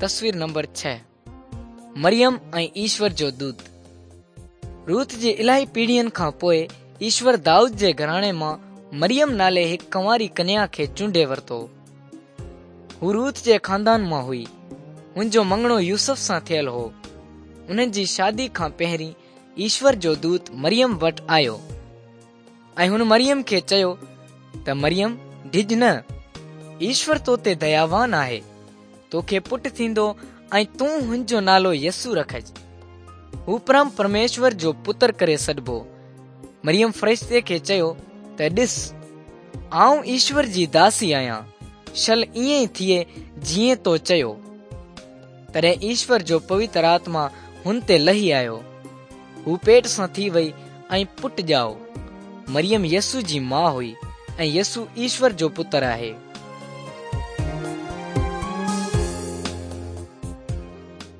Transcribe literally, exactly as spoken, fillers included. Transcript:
तस्वीर नंबर छह, मरियम ऐं ईश्वर जो दूत। रूत जे इलाही पीढ़ियुनि खां पोइ ईश्वर दाऊद जे घराणे मां मरियम नाले हिकु कंवारी कन्या खे चूंडे वरितो। हू रूत जे खानदान मां हुई। हुन जो मङणो यूसुफ सां थियल हो। उन्हनि जी शादी खां पहिरीं ईश्वर जो दूत मरियम वटि आयो ऐं हुन मरियम खे चयो त मरियम डिॼ न, ईश्वर तो ते दयावान आहे, तोखे पुटु थींदो ऐं तूं हुनजो नालो यसू रखज। हू परम परमेश्वर जो पुत्र करे सॾिबो। मरियम फ़रिश्ते खे चयो त ॾिस, आऊं ईश्वर जी दासी आहियां, शल ईअं ई थिए जीअं तो चयो। तॾहिं ईश्वर जो पवित्र आत्मा हुन ते लही आयो। हू पेट सां थी वई ऐं पुटु ॼाओ। मरियम यसू जी माउ हुई ऐं यसू ईश्वर जो पुत्र आहे।